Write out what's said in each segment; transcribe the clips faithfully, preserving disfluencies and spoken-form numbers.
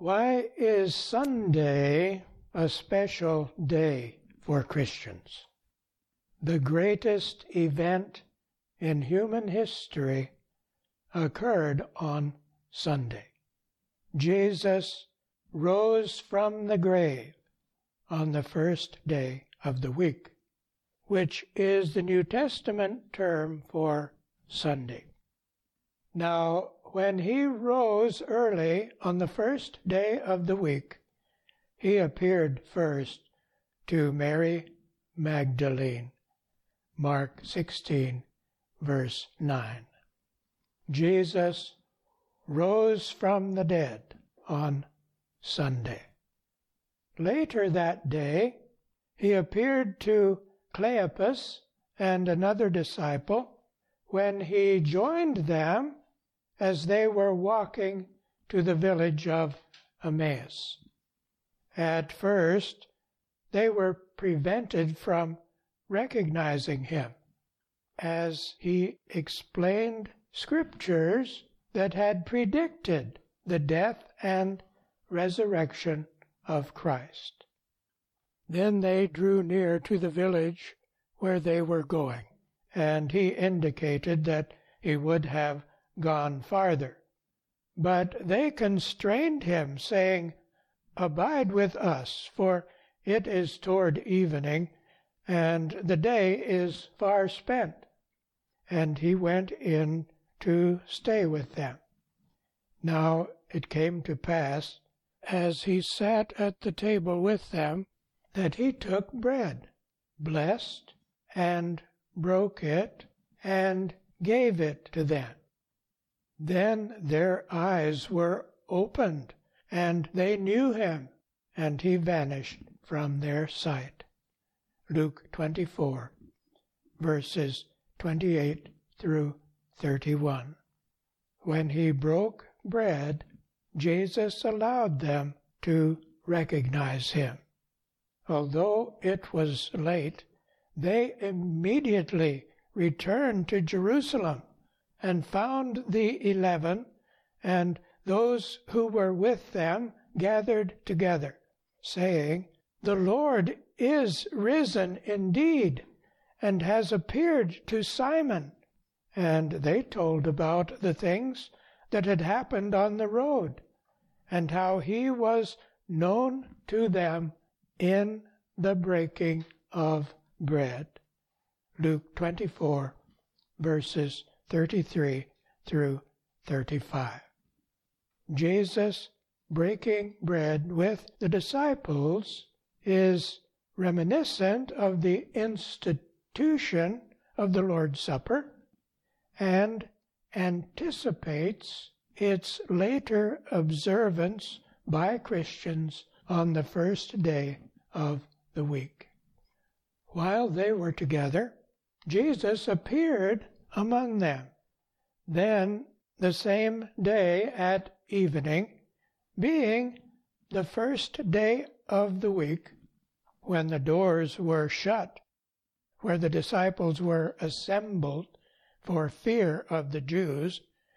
Why is Sunday a special day for Christians? The greatest event in human history occurred on Sunday. Jesus rose from the grave on the first day of the week, which is the New Testament term for Sunday. Now, when he rose early on the first day of the week, he appeared first to Mary Magdalene. Mark sixteen, verse nine. Jesus rose from the dead on Sunday. Later that day, he appeared to Cleopas and another disciple when he joined them as they were walking to the village of Emmaus. At first, they were prevented from recognizing him, as he explained scriptures that had predicted the death and resurrection of Christ. Then they drew near to the village where they were going, and he indicated that he would have gone farther. But they constrained him, saying, "Abide with us, for it is toward evening, and the day is far spent." And he went in to stay with them. Now it came to pass, as he sat at the table with them, that he took bread, blessed, and broke it, and gave it to them. Then their eyes were opened, and they knew him, and he vanished from their sight. Luke twenty-four, verses twenty-eight through thirty-one. When he broke bread, Jesus allowed them to recognize him. Although it was late, they immediately returned to Jerusalem and found the eleven and those who were with them gathered together, saying, "The Lord is risen indeed, and has appeared to Simon." And they told about the things that had happened on the road, and how he was known to them in the breaking of bread. Luke twenty-four, verses thirty-three through thirty-five. Jesus breaking bread with the disciples is reminiscent of the institution of the Lord's Supper and anticipates its later observance by Christians on the first day of the week. While they were together, Jesus appeared among them. Then, the same day at evening, being the first day of the week, when the doors were shut, where the disciples were assembled for fear of the Jews,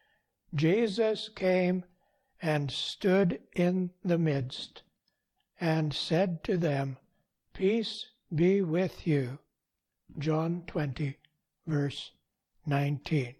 Jesus came and stood in the midst, and said to them, "Peace be with you." John twenty, verse nineteen.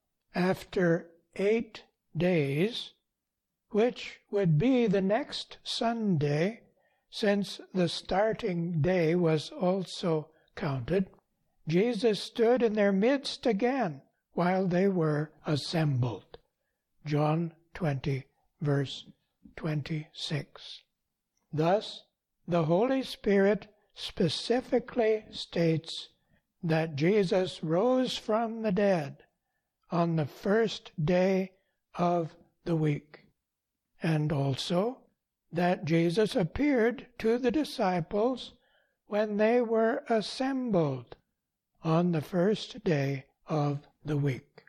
After eight days, which would be the next Sunday, since the starting day was also counted, Jesus stood in their midst again while they were assembled. John twenty, verse twenty-six. Thus, the Holy Spirit specifically states that Jesus rose from the dead on the first day of the week, and also that Jesus appeared to the disciples when they were assembled on the first day of the week.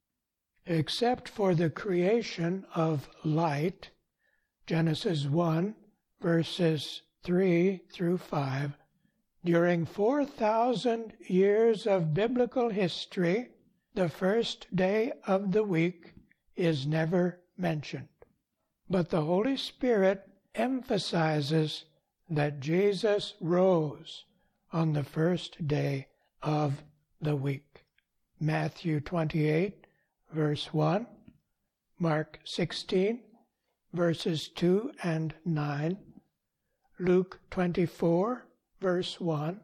Except for the creation of light, Genesis one, verses three through five, during four thousand years of biblical history, the first day of the week is never mentioned. But the Holy Spirit emphasizes that Jesus rose on the first day of the week. Matthew twenty-eight, verse one, Mark sixteen, verses two and nine, Luke twenty-four, verse one,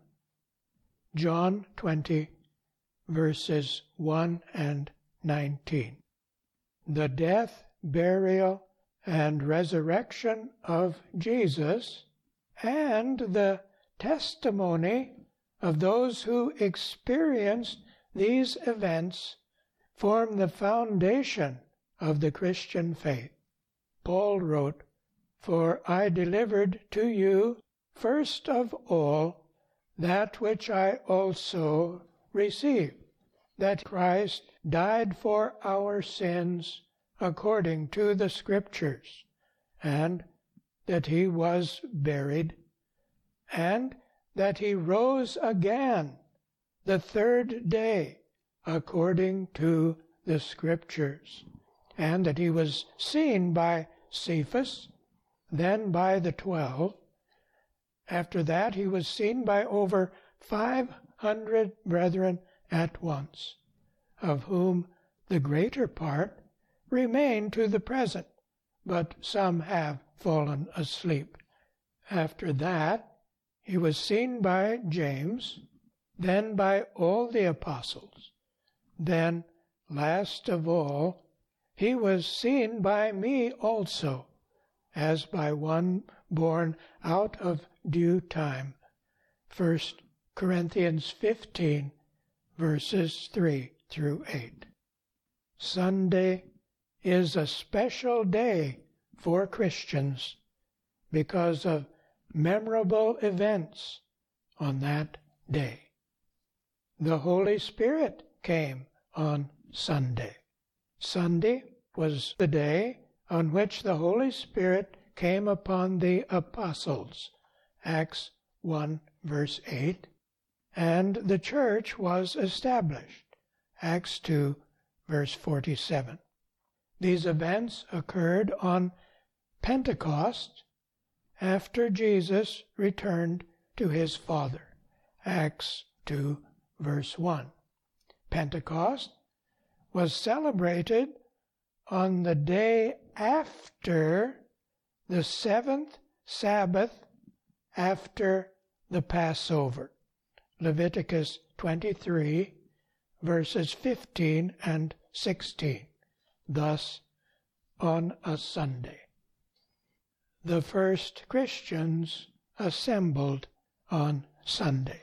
John twenty, verses one and nineteen. The death, burial, and resurrection of Jesus, and the testimony of those who experienced these events, form the foundation of the Christian faith. Paul wrote, "For I delivered to you first of all that which I also received, that Christ died for our sins according to the Scriptures, and that he was buried, and that he rose again the third day according to the Scriptures, and that he was seen by Cephas, then by the twelve. After that he was seen by over five hundred brethren at once, of whom the greater part remain to the present, but some have fallen asleep. After that he was seen by James, then by all the apostles. Then, last of all, he was seen by me also, as by one born out of due time." First Corinthians fifteen, verses three through eight. Sunday is a special day for Christians because of memorable events on that day. The Holy Spirit came on Sunday. Sunday was the day on which the Holy Spirit came upon the apostles, Acts one, verse eight, and the church was established, Acts two, verse forty-seven. These events occurred on Pentecost, after Jesus returned to his Father, Acts two, verse one. Pentecost was celebrated on the day after the seventh Sabbath after the Passover, Leviticus twenty-three, verses fifteen and sixteen, thus on a Sunday. The first Christians assembled on Sunday.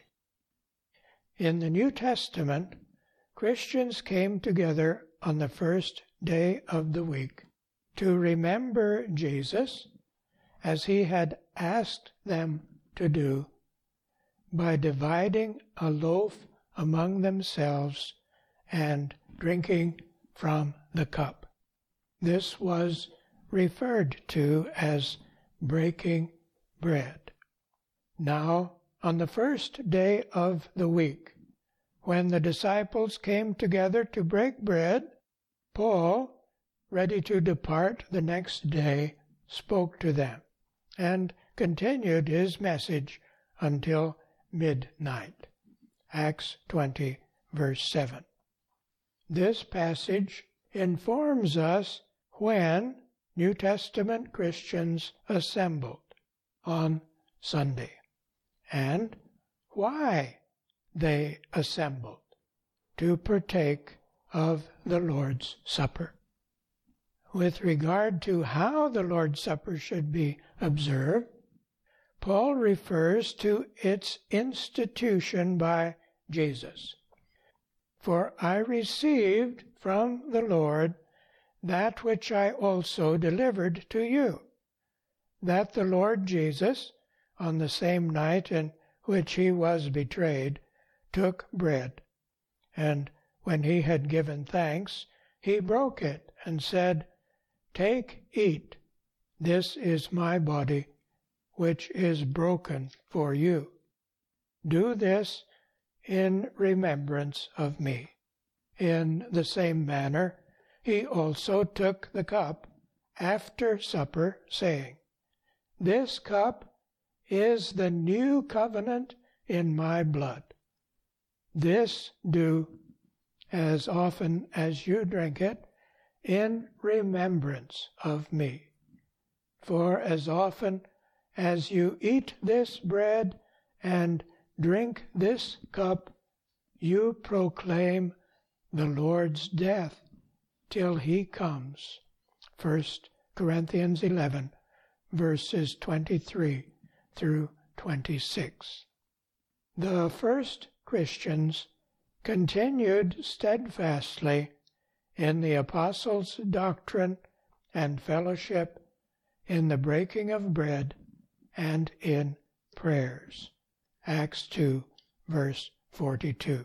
In the New Testament, Christians came together on the first day of the week to remember Jesus, as he had asked them to do, by dividing a loaf among themselves and drinking from the cup. This was referred to as breaking bread. Now, on the first day of the week, when the disciples came together to break bread, Paul, ready to depart the next day, spoke to them and continued his message until midnight. Acts twenty, verse seven. This passage informs us when New Testament Christians assembled on Sunday and why they assembled to partake of the Lord's Supper. With regard to how the Lord's Supper should be observed, Paul refers to its institution by Jesus. "For I received from the Lord that which I also delivered to you, that the Lord Jesus, on the same night in which he was betrayed, took bread, and when he had given thanks, he broke it and said, 'Take, eat, this is my body, which is broken for you. Do this in remembrance of me.' In the same manner, he also took the cup after supper, saying, This cup is the new covenant in my blood. This do, as often as you drink it, in remembrance of me. For as often as you eat this bread and drink this cup, you proclaim the Lord's death till he comes. First Corinthians eleven, verses twenty-three through twenty-six. The first Christians continued steadfastly in the apostles' doctrine and fellowship, in the breaking of bread, and in prayers. Acts two, verse forty-two.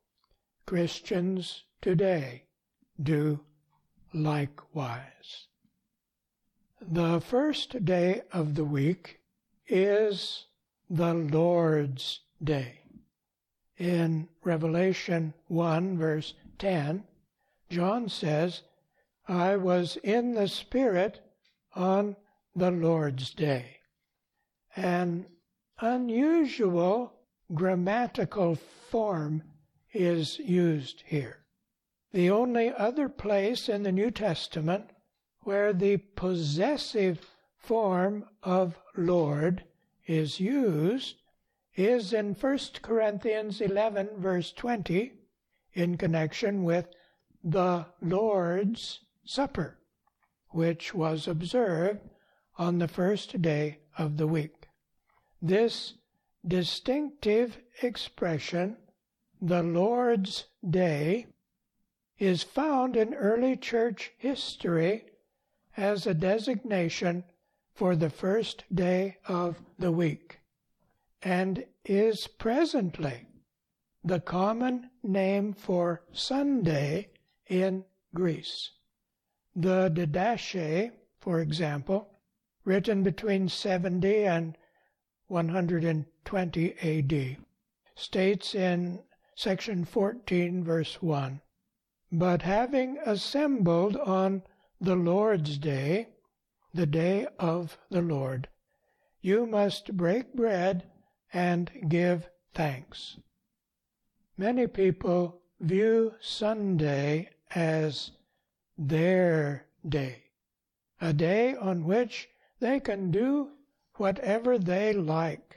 Christians today do likewise. The first day of the week is the Lord's Day. In Revelation one, verse ten, John says, I was in the Spirit on the Lord's Day. An unusual grammatical form is used here. The only other place in the New Testament where the possessive form of Lord is used is in First Corinthians eleven, verse twenty, in connection with the Lord's Supper, which was observed on the first day of the week. This distinctive expression, the Lord's Day, is found in early church history as a designation for the first day of the week, and is presently the common name for Sunday in Greece. The Didache, for example, written between seventy and one hundred twenty A D, states in section fourteen, verse one, But having assembled on the Lord's Day, the day of the Lord, you must break bread and give thanks. Many people view Sunday as their day, a day on which they can do whatever they like.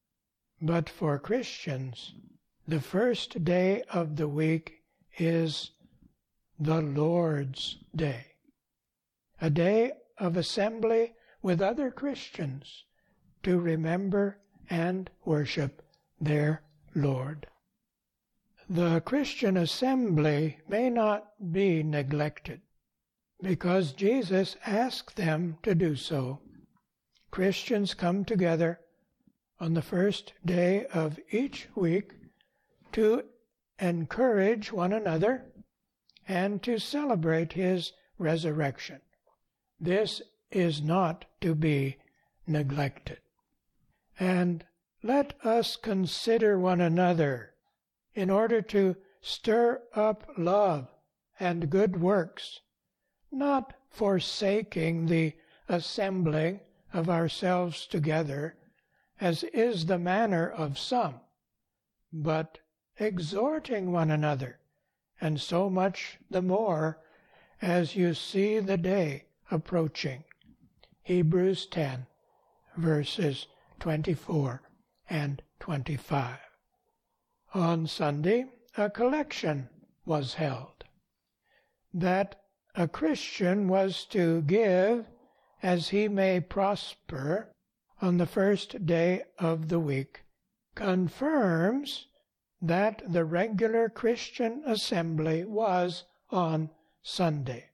But for Christians, the first day of the week is the Lord's Day, a day of assembly with other Christians to remember and worship their Lord. The Christian assembly may not be neglected, because Jesus asked them to do so. Christians come together on the first day of each week to encourage one another and to celebrate his resurrection. This is not to be neglected. And let us consider one another in order to stir up love and good works, not forsaking the assembling of ourselves together, as is the manner of some, but exhorting one another, and so much the more as you see the day approaching. Hebrews ten, verses twenty-four and twenty-five. On Sunday, a collection was held. That a Christian was to give as he may prosper on the first day of the week confirms that the regular Christian assembly was on Sunday.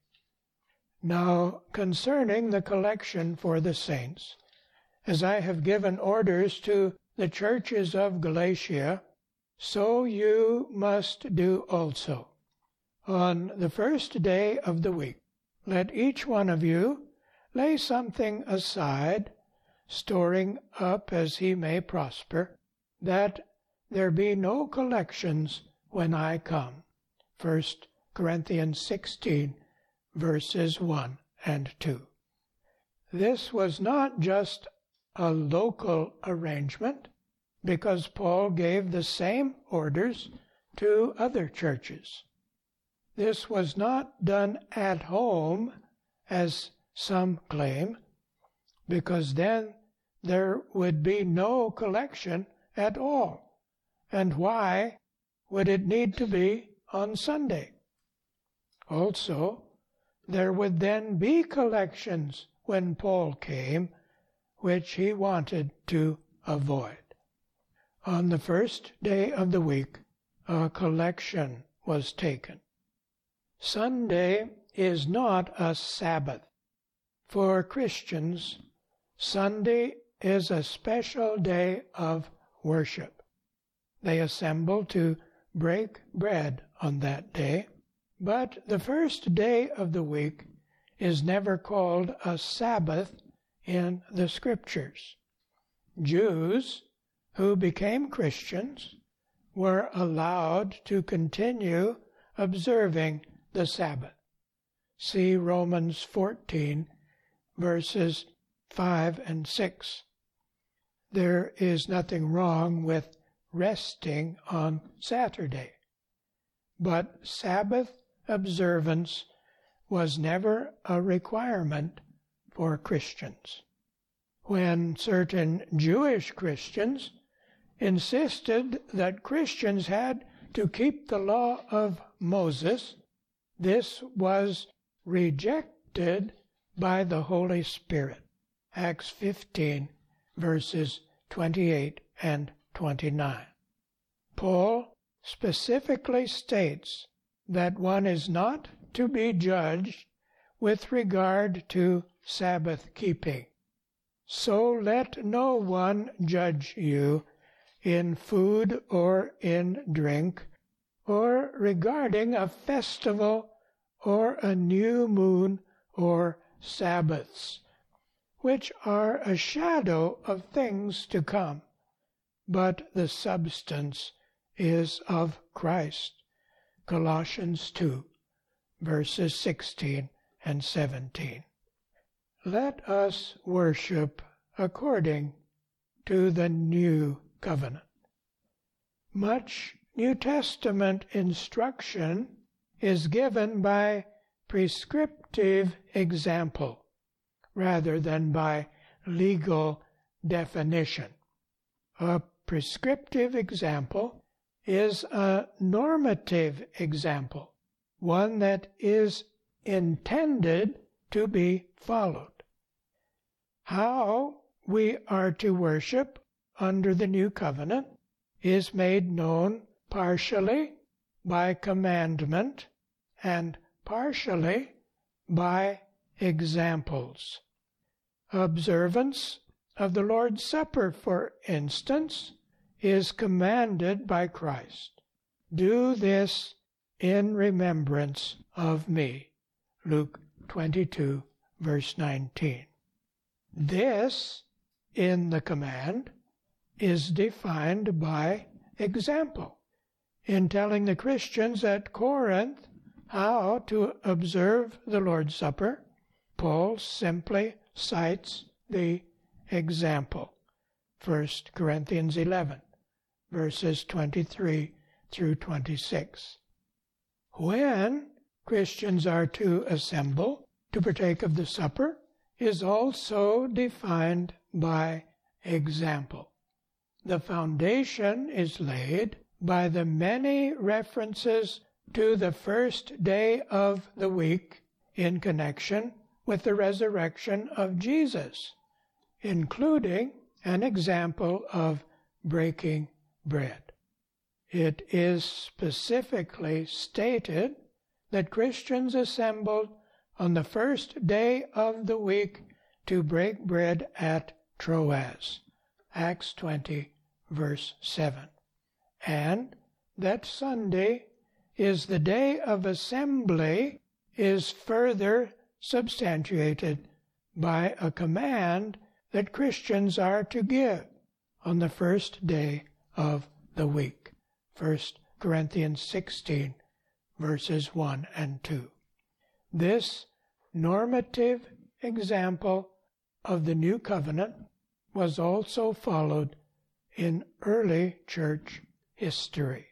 Now, concerning the collection for the saints, as I have given orders to the churches of Galatia, so you must do also. On the first day of the week, let each one of you lay something aside, storing up as he may prosper, that there be no collections when I come. First Corinthians sixteen, verses one and two. This was not just a local arrangement, because Paul gave the same orders to other churches. This was not done at home, as some claim, because then there would be no collection at all. And why would it need to be on Sunday? Also, there would then be collections when Paul came, which he wanted to avoid. On the first day of the week, a collection was taken. Sunday is not a Sabbath. For Christians, Sunday is a special day of worship. They assemble to break bread on that day, but the first day of the week is never called a Sabbath in the Scriptures. Jews who became Christians were allowed to continue observing the Sabbath. See Romans fourteen, verses five and six. There is nothing wrong with resting on Saturday, but Sabbath observance was never a requirement for Christians. When certain Jewish Christians insisted that Christians had to keep the law of Moses, this was rejected by the Holy Spirit. Acts fifteen, verses twenty-eight and twenty-nine. Paul specifically states that one is not to be judged with regard to Sabbath keeping. So let no one judge you in food or in drink, or regarding a festival or a new moon or Sabbaths, which are a shadow of things to come, but the substance is of Christ. Colossians two, verses sixteen and seventeen. Let us worship according to the new covenant. Much New Testament instruction is given by prescriptive example rather than by legal definition. A prescriptive example is a normative example, one that is intended to be followed. How we are to worship under the new covenant is made known partially by commandment and partially by examples. Observance of the Lord's Supper, for instance, is commanded by Christ. Do this in remembrance of me. Luke twenty-two, verse nineteen. This, in the command, is defined by example. In telling the Christians at Corinth how to observe the Lord's Supper, Paul simply cites the example. First Corinthians eleven, verses twenty-three through twenty-six. When Christians are to assemble to partake of the supper is also defined by example. The foundation is laid by the many references to the first day of the week in connection with the resurrection of Jesus, including an example of breaking bread. It is specifically stated that Christians assembled on the first day of the week to break bread at Troas, Acts twenty, verse seven, and that Sunday is the day of assembly is further substantiated by a command that Christians are to give on the first day of the week. First Corinthians sixteen, verses one and two. This normative example of the New Covenant was also followed in early church history.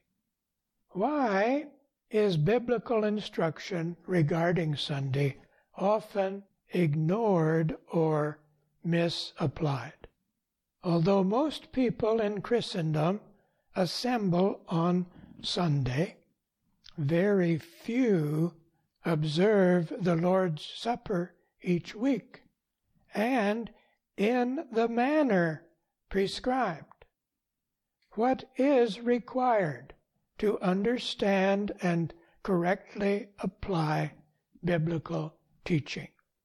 Why is biblical instruction regarding Sunday often ignored or misapplied? Although most people in Christendom assemble on Sunday, very few observe the Lord's Supper each week and in the manner prescribed. What is required to understand and correctly apply biblical teaching?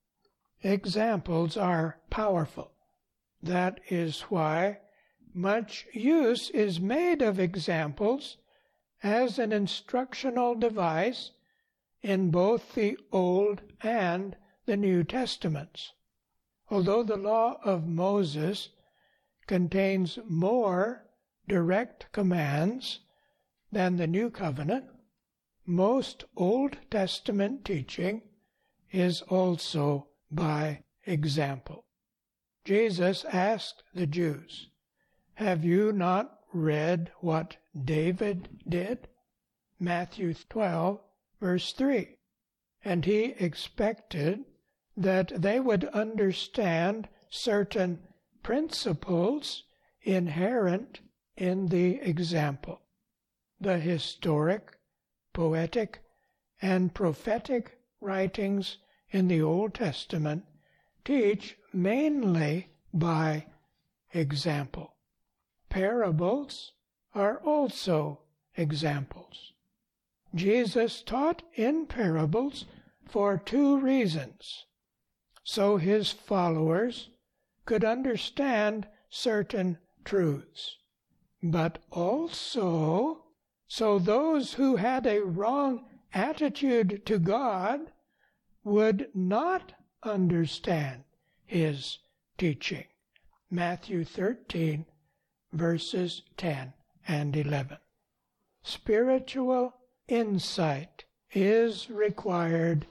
Examples are powerful. That is why much use is made of examples as an instructional device in both the Old and the New Testaments. Although the law of Moses contains more direct commands than the New Covenant, most Old Testament teaching is also by example. Jesus asked the Jews, "Have you not read what David did?" Matthew twelve, verse three. And he expected that they would understand certain principles inherent in the example. The historic, poetic, and prophetic writings in the Old Testament teach mainly by example. Parables are also examples. Jesus taught in parables for two reasons: so his followers could understand certain truths, but also so those who had a wrong attitude to God would not understand his teaching. Matthew thirteen, verses ten and eleven. Spiritual insight is required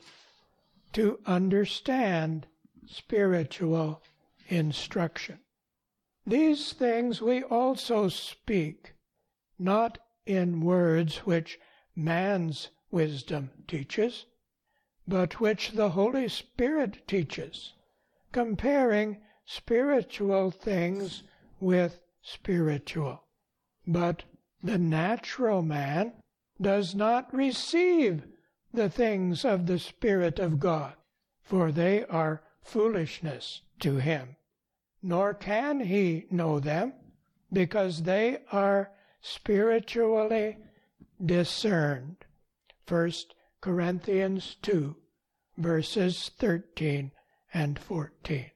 to understand spiritual instruction. These things we also speak, not in words which man's wisdom teaches, but which the Holy Spirit teaches, comparing spiritual things with spiritual. But the natural man does not receive the things of the Spirit of God, for they are foolishness to him, nor can he know them, because they are spiritually discerned. First Corinthians two, verses thirteen and fourteen.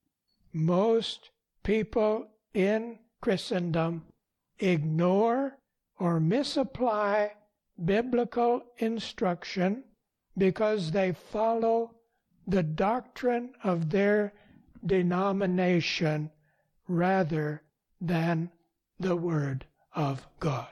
Most people in Christendom ignore or misapply biblical instruction because they follow the doctrine of their denomination rather than the Word of God.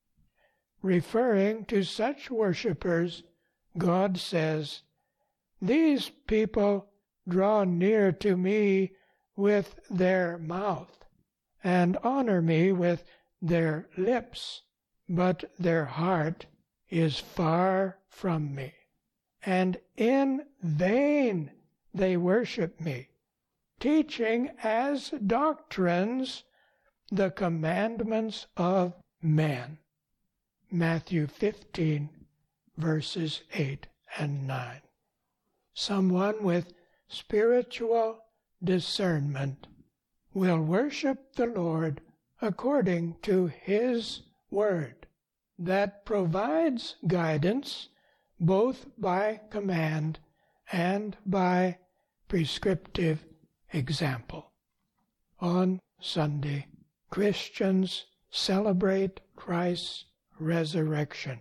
Referring to such worshippers, God says, "These people draw near to me with their mouth, and honor me with their lips, but their heart is far from me, and in vain they worship me, teaching as doctrines the commandments of men." Matthew fifteen, verses eight and nine. Someone with spiritual discernment will worship the Lord according to His Word that provides guidance both by command and by prescriptive example. On Sunday, Christians celebrate Christ's resurrection.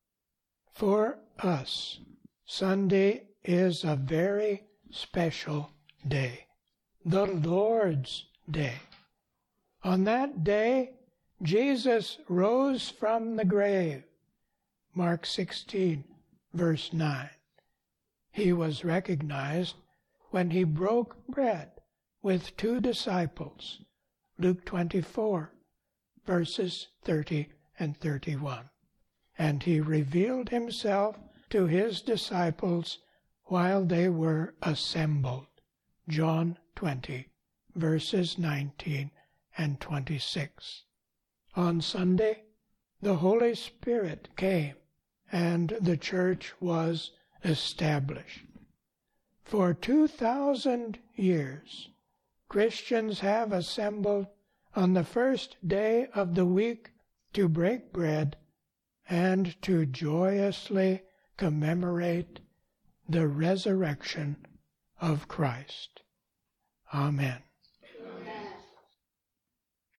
For us, Sunday is a very special day, the Lord's Day. On that day, Jesus rose from the grave. Mark sixteen, verse nine. He was recognized when he broke bread with two disciples, Luke twenty-four, verses thirty and thirty-one. And he revealed himself to his disciples while they were assembled, John twenty, verses nineteen and twenty-six. On Sunday, the Holy Spirit came, and the church was established. For two thousand years, Christians have assembled on the first day of the week to break bread and to joyously commemorate the resurrection of Christ. Amen.